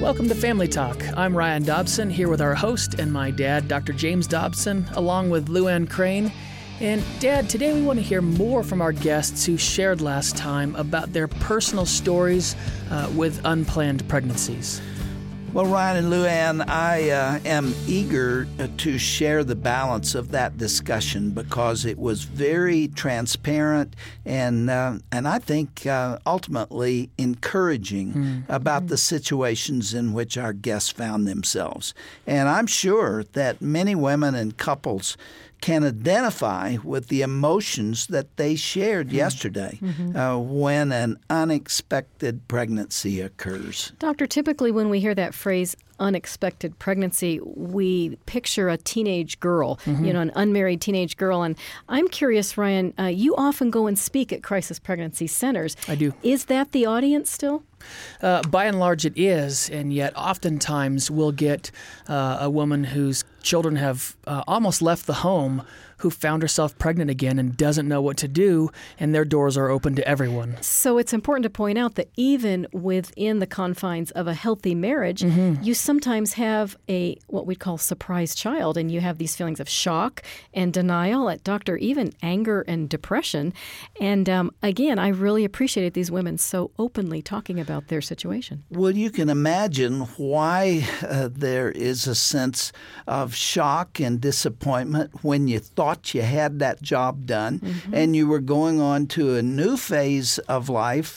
Welcome to Family Talk. I'm Ryan Dobson, here with our host and my dad, Dr. James Dobson, along with Luann Crane. And Dad, today we want to hear more from our guests who shared last time about their personal stories with unplanned pregnancies. Well, Ryan and Luann, I am eager to share the balance of that discussion because it was very transparent and I think ultimately encouraging about the situations in which our guests found themselves. And I'm sure that many women and couples can identify with the emotions that they shared yesterday when an unexpected pregnancy occurs. Doctor, typically when we hear that phrase, unexpected pregnancy, we picture a teenage girl, an unmarried teenage girl. And I'm curious, Ryan, you often go and speak at crisis pregnancy centers. I do. Is that the audience still? By and large, it is, and yet oftentimes we'll get a woman whose children have almost left the home who found herself pregnant again and doesn't know what to do, and their doors are open to everyone. So it's important to point out that even within the confines of a healthy marriage, you sometimes have what we call surprise child, and you have these feelings of shock and denial, doctor, even anger and depression. And again, I really appreciated these women so openly talking about their situation. Well, you can imagine why there is a sense of shock and disappointment when you thought you had that job done and you were going on to a new phase of life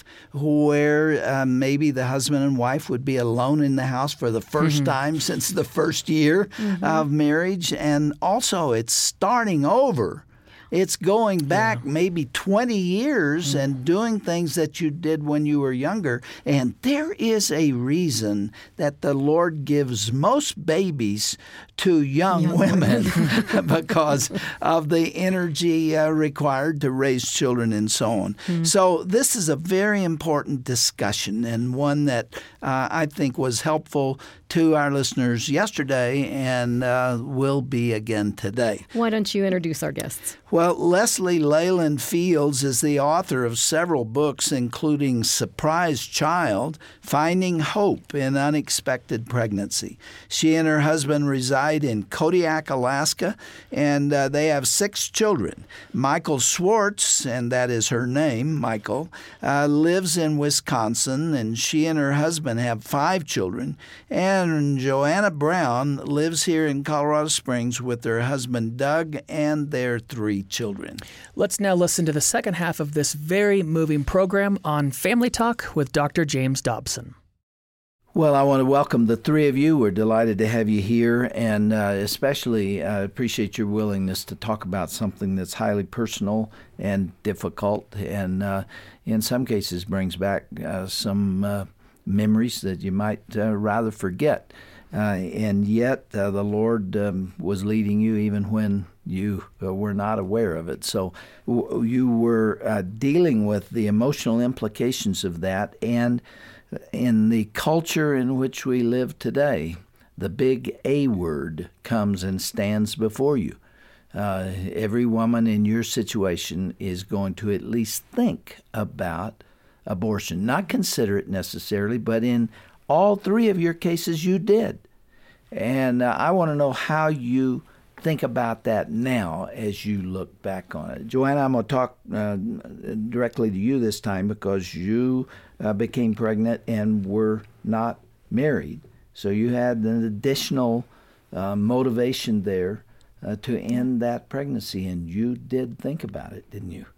where maybe the husband and wife would be alone in the house for the first time since the first year of marriage. And also it's starting over. It's going back maybe 20 years and doing things that you did when you were younger. And there is a reason that the Lord gives most babies to young women because of the energy required to raise children and so on. So this is a very important discussion and one that I think was helpful to our listeners yesterday and will be again today. Why don't you introduce our guests? Well, Leslie Leyland Fields is the author of several books, including Surprise Child, Finding Hope in Unexpected Pregnancy. She and her husband reside in Kodiak, Alaska, and they have 6 children. Michael Schwartz, and that is her name, Michael, lives in Wisconsin, and she and her husband have 5 children. And Joanna Brown lives here in Colorado Springs with her husband, Doug, and their 3 children. Let's now listen to the second half of this very moving program on Family Talk with Dr. James Dobson. Well, I want to welcome the 3 of you. We're delighted to have you here, and especially appreciate your willingness to talk about something that's highly personal and difficult, and in some cases brings back some memories that you might rather forget. And yet the Lord was leading you even when you were not aware of it. So you were dealing with the emotional implications of that. And in the culture in which we live today, the big A word comes and stands before you. Every woman in your situation is going to at least think about abortion. Not consider it necessarily, but in all 3 of your cases you did. And I want to know how you think about that now as you look back on it. Joanna, I'm going to talk directly to you this time because you became pregnant and were not married. So you had an additional motivation there to end that pregnancy, and you did think about it, didn't you?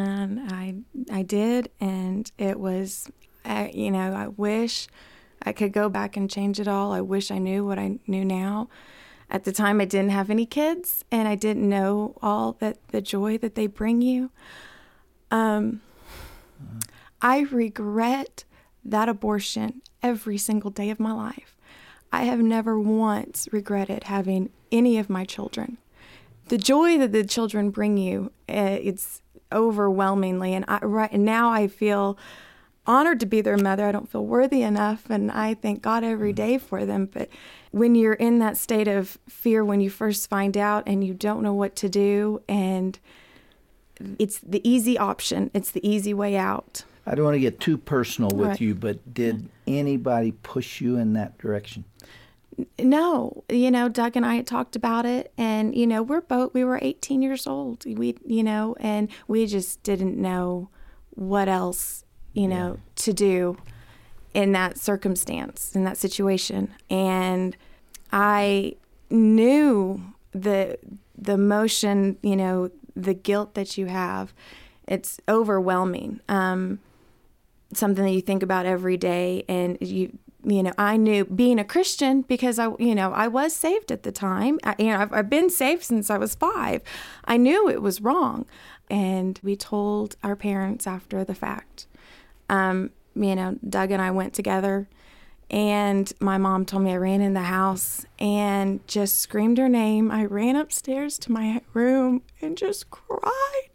I did, and it was, I wish I could go back and change it all. I wish I knew what I knew now. At the time, I didn't have any kids, and I didn't know all that the joy that they bring you. I regret that abortion every single day of my life. I have never once regretted having any of my children. The joy that the children bring you, it's overwhelmingly, and right now I feel honored to be their mother. I don't feel worthy enough, and I thank God every day for them. But when you're in that state of fear when you first find out and you don't know what to do, and it's the easy option. It's the easy way out. I don't want to get too personal with Right. you, but did anybody push you in that direction? No, Doug and I had talked about it, and we were 18 years old. And we just didn't know what else, to do in that circumstance, in that situation. And I knew the emotion, the guilt that you have. It's overwhelming. Something that you think about every day, and I knew, being a Christian, because I was saved at the time. I've been saved since I was 5. I knew it was wrong, and we told our parents after the fact. Doug and I went together, and my mom told me. I ran in the house and just screamed her name. I ran upstairs to my room and just cried.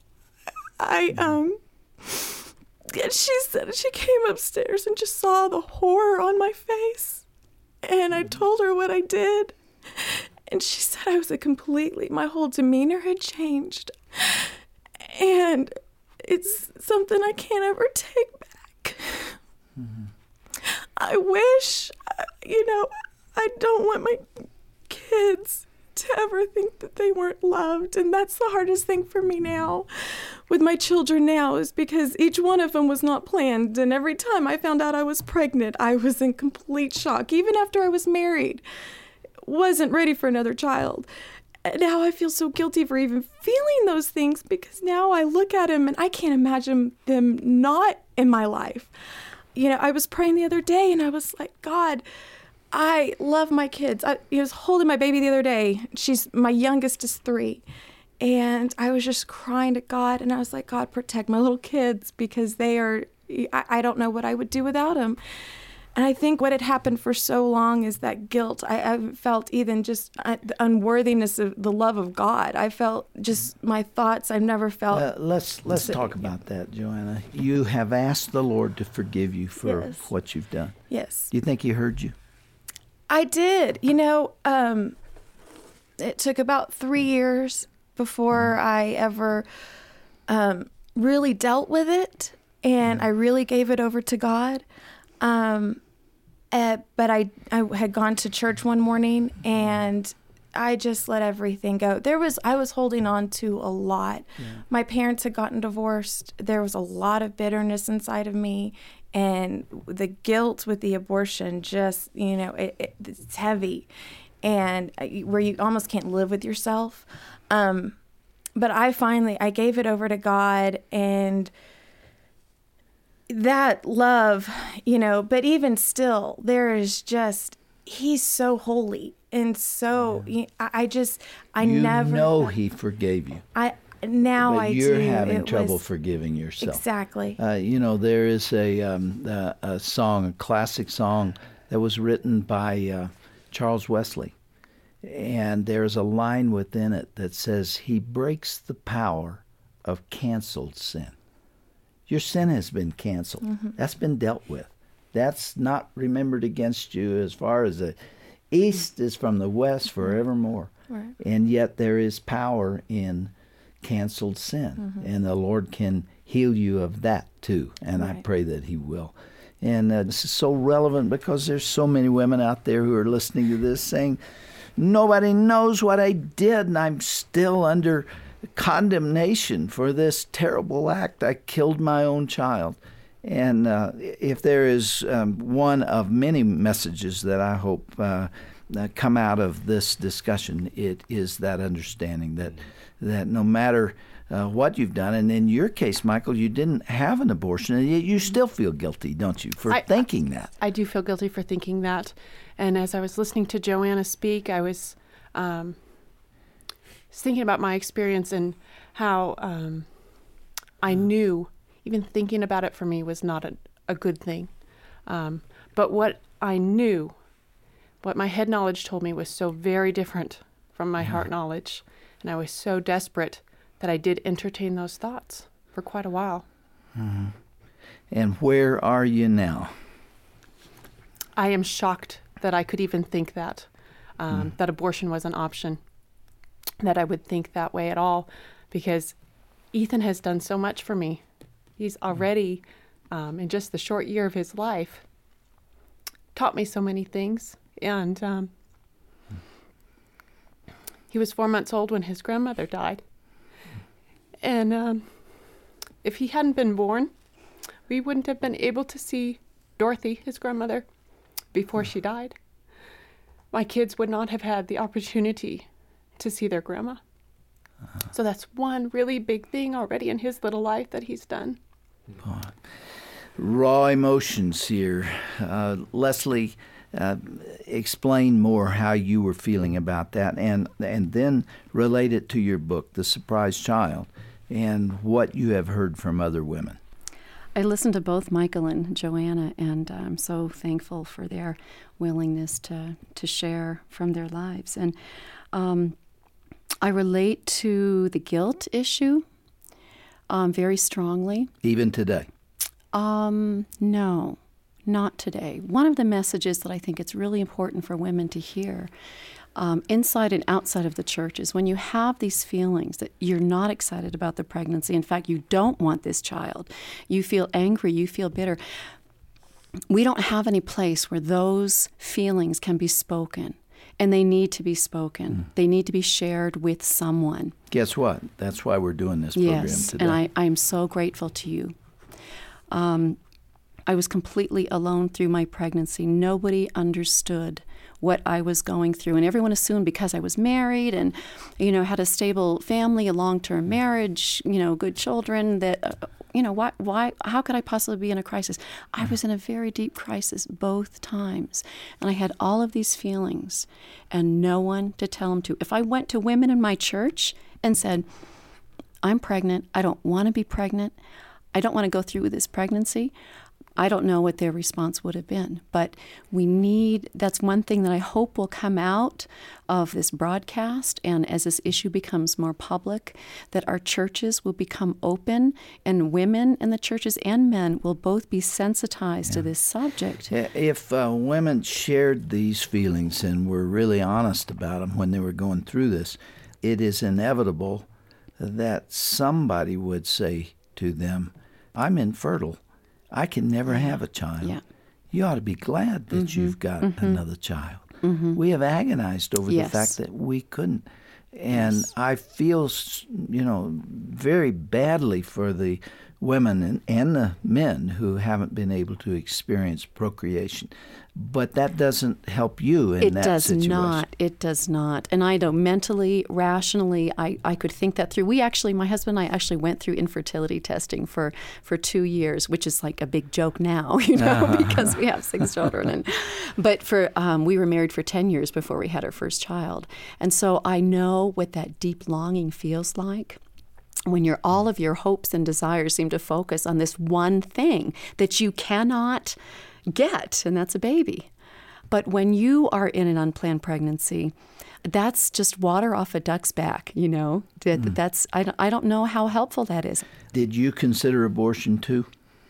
And she said she came upstairs and just saw the horror on my face. And I told her what I did. And she said my whole demeanor had changed. And it's something I can't ever take back. Mm-hmm. I wish, I don't want my kids to ever think that they weren't loved. And that's the hardest thing for me now with my children now, is because each one of them was not planned. And every time I found out I was pregnant, I was in complete shock. Even after I was married, wasn't ready for another child. And now I feel so guilty for even feeling those things, because now I look at them and I can't imagine them not in my life. I was praying the other day and I was like, God, I love my kids. I was holding my baby the other day. My youngest is 3. And I was just crying to God. And I was like, God, protect my little kids, because I don't know what I would do without them. And I think what had happened for so long is that guilt. I felt even just the unworthiness of the love of God. I felt just my thoughts. I've never felt. Let's talk about that, Joanna. You have asked the Lord to forgive you for Yes. what you've done. Yes. Do you think He heard you? I did. It took about 3 years before I ever really dealt with it, and I really gave it over to God. But I had gone to church one morning, and I just let everything go. I was holding on to a lot. Yeah. My parents had gotten divorced. There was a lot of bitterness inside of me, and the guilt with the abortion just, it's heavy, and where you almost can't live with yourself. But I gave it over to God, and that love, but even still, there is just, He's so holy. And so I never know He forgave you. But you're having trouble forgiving yourself. Exactly. There is a song, a classic song that was written by Charles Wesley, and there's a line within it that says, He breaks the power of canceled sin. Your sin has been canceled. Mm-hmm. That's been dealt with. That's not remembered against you, as far as the east is from the west forevermore. Right. And yet there is power in canceled sin. Mm-hmm. And the Lord can heal you of that too. And right. I pray that He will. And this is so relevant, because there's so many women out there who are listening to this saying, nobody knows what I did, and I'm still under condemnation for this terrible act. I killed my own child. And if there is one of many messages that I hope come out of this discussion, it is that understanding that no matter what you've done, and in your case, Michael, you didn't have an abortion, and yet you still feel guilty, don't you, for thinking that? I do feel guilty for thinking that. And as I was listening to Joanna speak, I was thinking about my experience and how I knew even thinking about it for me was not a good thing. But what I knew, what my head knowledge told me, was so very different from my heart knowledge. And I was so desperate that I did entertain those thoughts for quite a while. Mm-hmm. And where are you now? I am shocked that I could even think that, that abortion was an option, that I would think that way at all, because Ethan has done so much for me. He's already, in just the short year of his life, taught me so many things. And he was 4 months old when his grandmother died. And if he hadn't been born, we wouldn't have been able to see Dorothy, his grandmother, before she died. My kids would not have had the opportunity to see their grandma. So that's one really big thing already in his little life that he's done. Raw emotions here. Leslie, explain more how you were feeling about that, and then relate it to your book, The Surprise Child, and what you have heard from other women. I listened to both Michael and Joanna, and I'm so thankful for their willingness to share from their lives. And I relate to the guilt issue very strongly. Even today? No, not today. One of the messages that I think it's really important for women to hear inside and outside of the church is when you have these feelings that you're not excited about the pregnancy, in fact, you don't want this child, you feel angry, you feel bitter, we don't have any place where those feelings can be spoken. And they need to be spoken. They need to be shared with someone. Guess what? That's why we're doing this program today. And I'm so grateful to you. I was completely alone through my pregnancy. Nobody understood what I was going through. And everyone assumed because I was married and, had a stable family, a long-term marriage, good children, that, how could I possibly be in a crisis? I was in a very deep crisis both times. And I had all of these feelings and no one to tell them to. If I went to women in my church and said, I'm pregnant, I don't want to be pregnant, I don't want to go through with this pregnancy, I don't know what their response would have been. But that's one thing that I hope will come out of this broadcast, and as this issue becomes more public, that our churches will become open, and women in the churches and men will both be sensitized to this subject. If women shared these feelings and were really honest about them when they were going through this, it is inevitable that somebody would say to them, I'm infertile. I can never have a child. Yeah. You ought to be glad that you've got another child. We have agonized over the fact that we couldn't. And I feel, very badly for the women and the men who haven't been able to experience procreation. But that doesn't help you in that situation. It does not. And I know mentally, rationally, I could think that through. My husband and I actually went through infertility testing for 2 years, which is like a big joke now, because we have 6 children. But we were married for 10 years before we had our first child. And so I know what that deep longing feels like, when all of your hopes and desires seem to focus on this one thing that you cannot get, and that's a baby. But when you are in an unplanned pregnancy, that's just water off a duck's back, That's I don't know how helpful that is. Did you consider abortion too?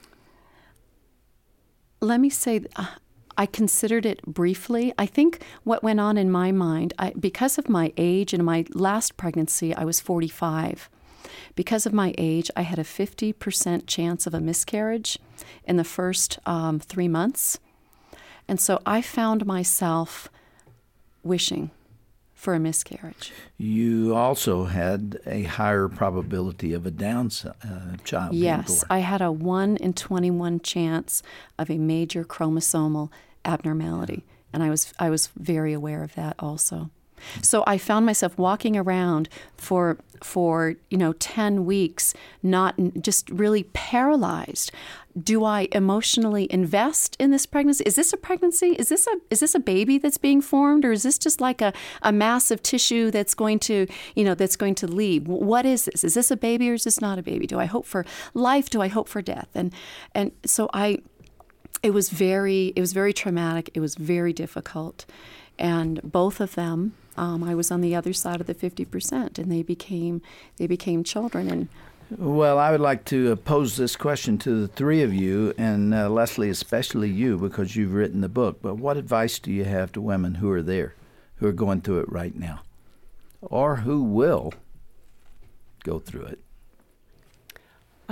Let me say, I considered it briefly. I think what went on in my mind, because of my age and my last pregnancy, I was 45. Because of my age, I had a 50% chance of a miscarriage in the first 3 months. And so I found myself wishing for a miscarriage. You also had a higher probability of a Down child being born. Yes, I had a 1 in 21 chance of a major chromosomal abnormality. And I was very aware of that also. So I found myself walking around for 10 weeks, just really paralyzed. Do I emotionally invest in this pregnancy? Is this a pregnancy? Is this a baby that's being formed, or is this just like a mass of tissue that's going to leave? What is this? Is this a baby or is this not a baby? Do I hope for life? Do I hope for death? And so it was very traumatic. It was very difficult, and both of them. I was on the other side of the 50%, and they became children. And well, I would like to pose this question to the three of you, and Leslie, especially you, because you've written the book. But what advice do you have to women who are there, who are going through it right now, or who will go through it?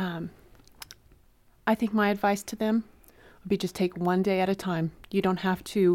I think my advice to them would be just take one day at a time. You don't have to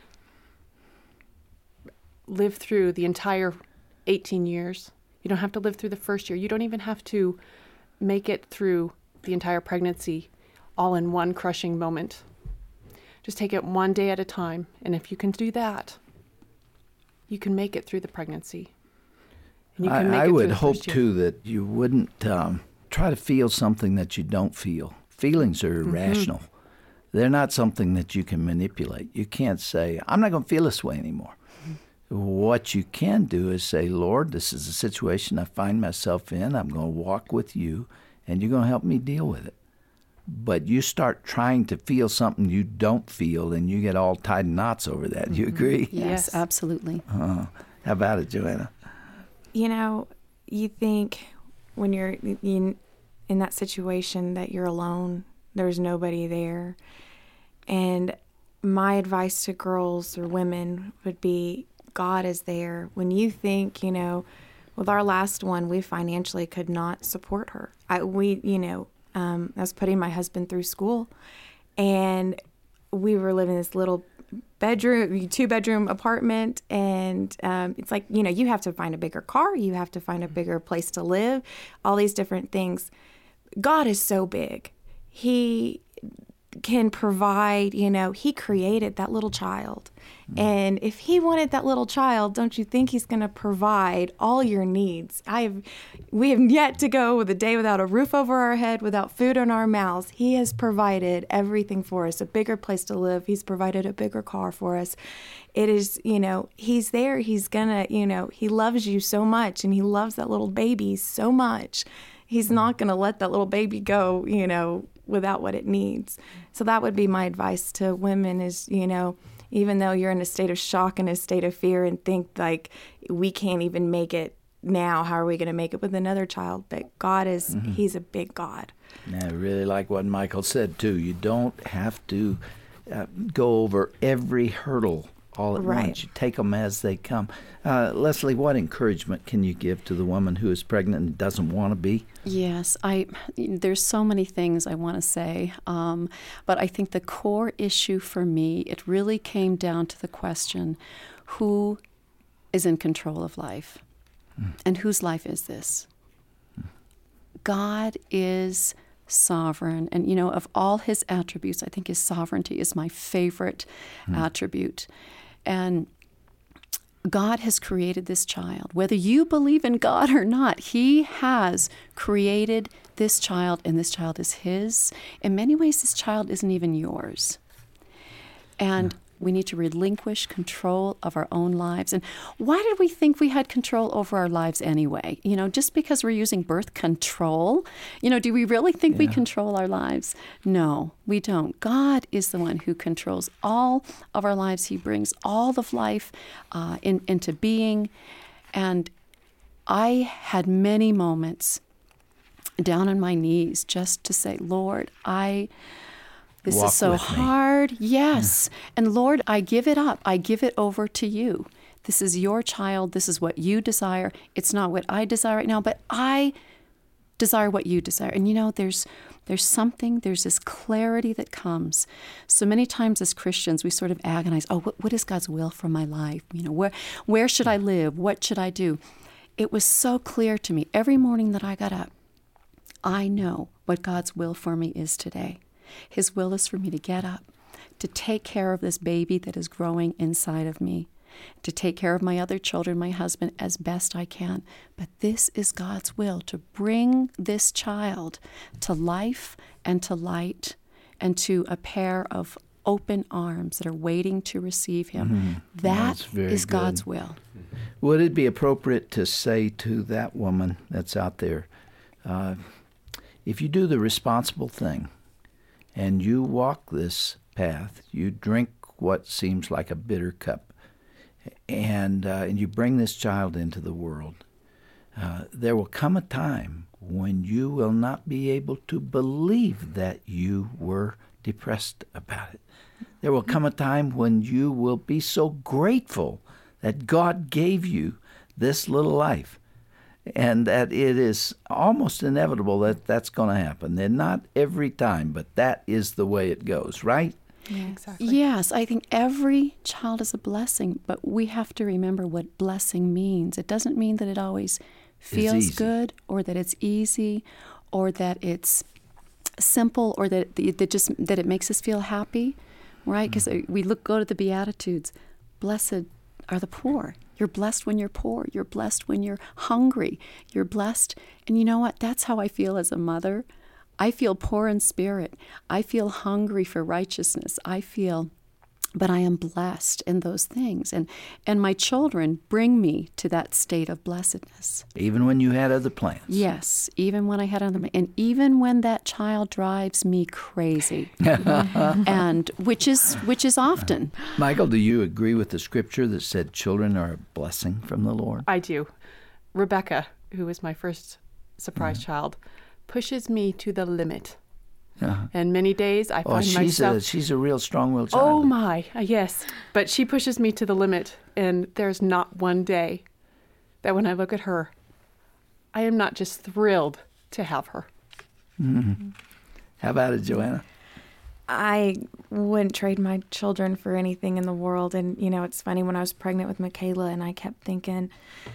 live through the entire 18 years. You don't have to live through the first year. You don't even have to make it through the entire pregnancy all in one crushing moment. Just take it one day at a time. And if you can do that, you can make it through the pregnancy. And you can make I it would through the hope, first year. too, that you wouldn't try to feel something that you don't feel. Feelings are irrational. They're not something that you can manipulate. You can't say, I'm not going to feel this way anymore. What you can do is say, Lord, this is a situation I find myself in. I'm going to walk with you, and you're going to help me deal with it. But you start trying to feel something you don't feel, and you get all tied in knots over that. You agree? Yes, absolutely. How about it, Joanna? You know, you think when you're in that situation that you're alone, there's nobody there. And my advice to girls or women would be, God is there. When you think, with our last one, we financially could not support her. I was putting my husband through school, and we were living in this little bedroom, 2-bedroom apartment. And it's like, you have to find a bigger car. You have to find a bigger place to live, all these different things. God is so big. He can provide, he created that little child. And if he wanted that little child, don't you think he's going to provide all your needs? We have yet to go with a day without a roof over our head, without food in our mouths. He has provided everything for us, a bigger place to live. He's provided a bigger car for us. It is, he's there. He's going to, he loves you so much, and he loves that little baby so much. He's not going to let that little baby go, without what it needs. So that would be my advice to women is, even though you're in a state of shock and a state of fear and think like we can't even make it now, how are we going to make it with another child? But God is, he's a big God. I really like what Michael said, too. You don't have to go over every hurdle all at once. You take them as they come. Leslie, what encouragement can you give to the woman who is pregnant and doesn't want to be? Yes, there's so many things I want to say, but I think the core issue for me, it really came down to the question, who is in control of life? And whose life is this? God is sovereign, and of all his attributes, I think his sovereignty is my favorite attribute. And God has created this child. Whether you believe in God or not, he has created this child, and this child is his. In many ways, this child isn't even yours. And we need to relinquish control of our own lives. And why did we think we had control over our lives anyway? Just because we're using birth control, do we really think we control our lives? No, we don't. God is the one who controls all of our lives. He brings all of life into being. And I had many moments down on my knees just to say, Lord, this Walk is so hard. Yes. And Lord, I give it up. I give it over to you. This is your child. This is what you desire. It's not what I desire right now, but I desire what you desire. And there's this clarity that comes. So many times as Christians, we sort of agonize, what is God's will for my life? Where should I live? What should I do? It was so clear to me every morning that I got up. I know what God's will for me is today. His will is for me to get up, to take care of this baby that is growing inside of me, to take care of my other children, my husband, as best I can. But this is God's will, to bring this child to life and to light and to a pair of open arms that are waiting to receive him. That is God's will. Would it be appropriate to say to that woman that's out there, if you do the responsible thing, and you walk this path, you drink what seems like a bitter cup, and you bring this child into the world, there will come a time when you will not be able to believe that you were depressed about it. There will come a time when you will be so grateful that God gave you this little life. and that it is almost inevitable that that's going to happen. And not every time, but that is the way it goes, right? Yeah, exactly. Yes, I think every child is a blessing, but we have to remember what blessing means. It doesn't mean that it always feels good, or that it's easy, or that it's simple, or that it makes us feel happy, right? Because we go to the Beatitudes. Blessed are the poor. You're blessed when you're poor. You're blessed when you're hungry. You're blessed. And you know what? That's how I feel as a mother. I feel poor in spirit. I feel hungry for righteousness. But I am blessed in those things. And my children bring me to that state of blessedness. Even when you had other plans. Yes, even when I had other plans. And even when that child drives me crazy. And which is often. Michael, do you agree with the scripture that said children are a blessing from the Lord? I do. Rebecca, who was my first surprise child, pushes me to the limit. And many days I find myself... she's a real strong-willed child. Oh, my. Yes. But she pushes me to the limit. And there's not one day that when I look at her, I am not just thrilled to have her. Mm-hmm. How about it, Joanna? I wouldn't trade my children for anything in the world. And, it's funny, when I was pregnant with Michaela, and I kept thinking,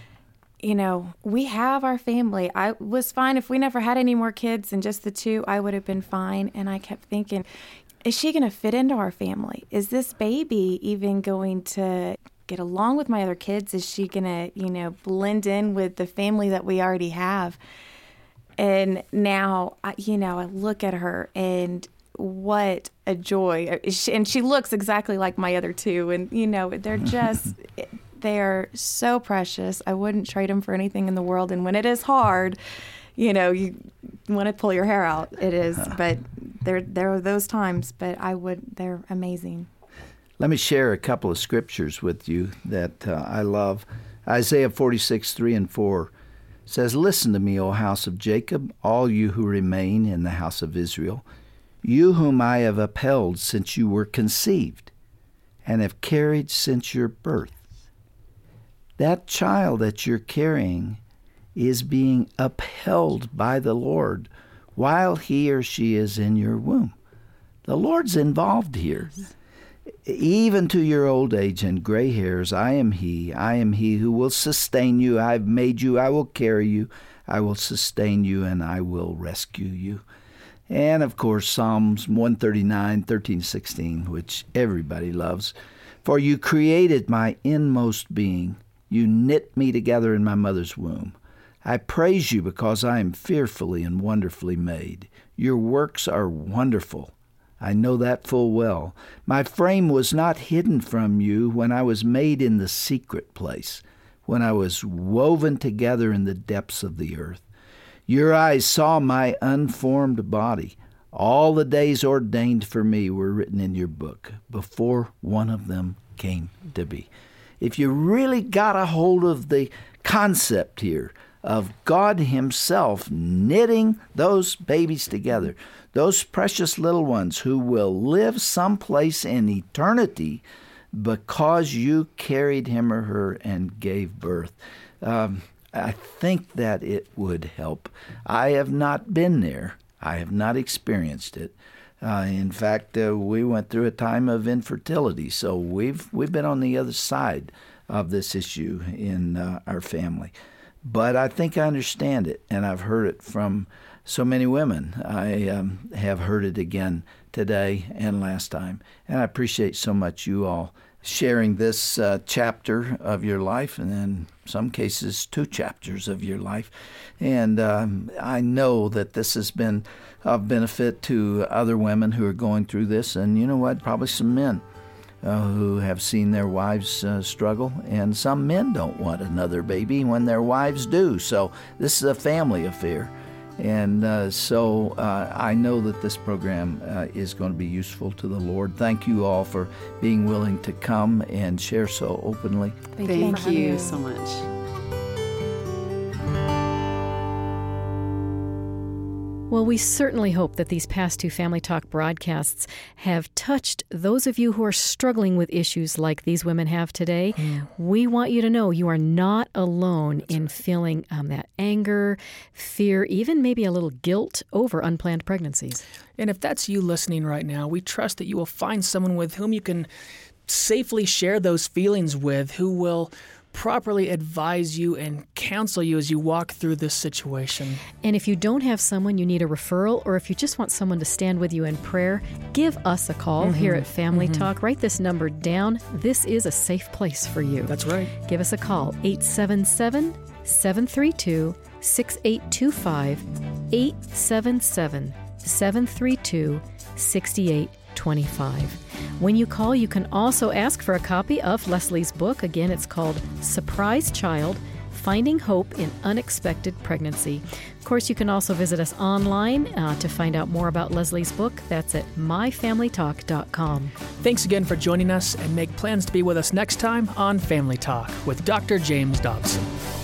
we have our family. I was fine if we never had any more kids and just the two, I would have been fine. And I kept thinking, is she going to fit into our family? Is this baby even going to get along with my other kids? Is she going to, blend in with the family that we already have? And now, I look at her, and what a joy. And she looks exactly like my other two. And, they're just... They are so precious. I wouldn't trade them for anything in the world. And when it is hard, you want to pull your hair out. It is. But there are those times. But they're amazing. Let me share a couple of scriptures with you that I love. Isaiah 46:3-4 says, "Listen to me, O house of Jacob, all you who remain in the house of Israel, you whom I have upheld since you were conceived, and have carried since your birth." That child that you're carrying is being upheld by the Lord while he or she is in your womb. The Lord's involved here. Even to your old age and gray hairs, I am he who will sustain you. I've made you, I will carry you, I will sustain you, and I will rescue you. And of course, Psalms 139:13-16, which everybody loves. For you created my inmost being. You knit me together in my mother's womb. I praise you because I am fearfully and wonderfully made. Your works are wonderful. I know that full well. My frame was not hidden from you when I was made in the secret place, when I was woven together in the depths of the earth. Your eyes saw my unformed body. All the days ordained for me were written in your book, before one of them came to be. If you really got a hold of the concept here of God himself knitting those babies together, those precious little ones who will live someplace in eternity because you carried him or her and gave birth, I think that it would help. I have not been there. I have not experienced it. In fact, we went through a time of infertility, so we've been on the other side of this issue in our family. But I think I understand it, and I've heard it from so many women. I have heard it again today and last time, and I appreciate so much you all sharing this chapter of your life, and in some cases 2 chapters of your life. And I know that this has been of benefit to other women who are going through this, and you know what, probably some men who have seen their wives struggle, and some men don't want another baby when their wives do. So this is a family affair. And so I know that this program is going to be useful to the Lord. Thank you all for being willing to come and share so openly. Thank you so much. Well, we certainly hope that these past 2 Family Talk broadcasts have touched those of you who are struggling with issues like these women have today. We want you to know you are not alone in feeling that anger, fear, even maybe a little guilt over unplanned pregnancies. And if that's you listening right now, we trust that you will find someone with whom you can safely share those feelings with, who will properly advise you and counsel you as you walk through this situation. And if you don't have someone, you need a referral, or if you just want someone to stand with you in prayer, give us a call here at Family Talk. Write this number down. This is a safe place for you. That's right. Give us a call, 877-732-6825, 877-732-6825. When you call, you can also ask for a copy of Leslie's book. Again, it's called Surprise Child, Finding Hope in Unexpected Pregnancy. Of course, you can also visit us online to find out more about Leslie's book. That's at myfamilytalk.com. Thanks again for joining us, and make plans to be with us next time on Family Talk with Dr. James Dobson.